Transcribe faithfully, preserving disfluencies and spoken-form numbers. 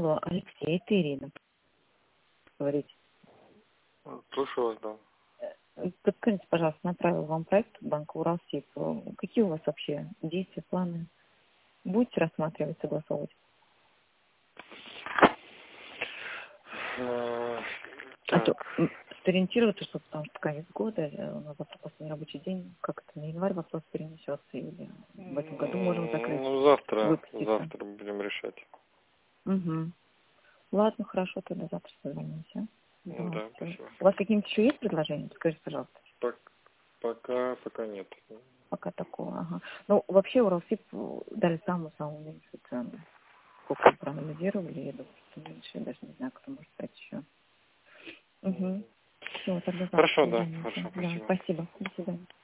Алло, Алексей, это Ирина. Говорите. Слушаю вас, да. Э, Подскажите, пожалуйста, направил вам проект Банка Уралсиб. Какие у вас вообще действия, планы? Будете рассматривать, согласовывать? А, А то Так, м, сориентироваться, что потому что конец года, э, у нас завтра последний рабочий день, как это на январь вопрос перенесется, или в этом году можем закрыть, ну завтра, выпуститься. завтра будем решать. Угу. Ладно, хорошо, тогда завтра созвонимся. Ну Да, да, всё. спасибо. У вас какие-нибудь еще есть предложения? Скажите, пожалуйста. Пок- Пока, пока нет. Пока такого, ага. Ну, вообще Уралсиб э, дали самую-самую меньшую цену. Сколько мы проанализировали, я думаю, что меньше, я даже не знаю, кто может стать еще. Угу. Мгм. Все, тогда завтра Хорошо, да, созвонимся. хорошо, Да, спасибо. спасибо. До свидания.